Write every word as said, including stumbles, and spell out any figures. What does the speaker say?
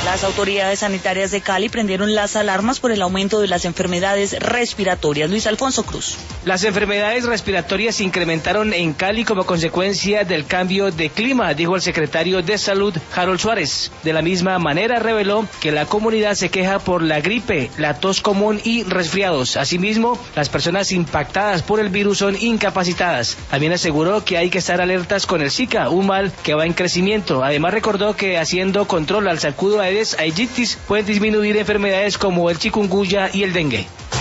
Las autoridades sanitarias de Cali prendieron las alarmas por el aumento de las enfermedades respiratorias. Luis Alfonso Cruz. Las enfermedades respiratorias se incrementaron en Cali como consecuencia del cambio de clima, dijo el secretario de Salud, Harold Suárez. De la misma manera reveló que la comunidad se queja por la gripe, la tos común y resfriados. Asimismo, las personas impactadas por el virus son incapacitadas. También aseguró que hay que estar alertas con el Zika, un mal que va en crecimiento. Además recordó que haciendo control al zancudo Aedes aegypti pueden disminuir enfermedades como el chikungunya y el dengue.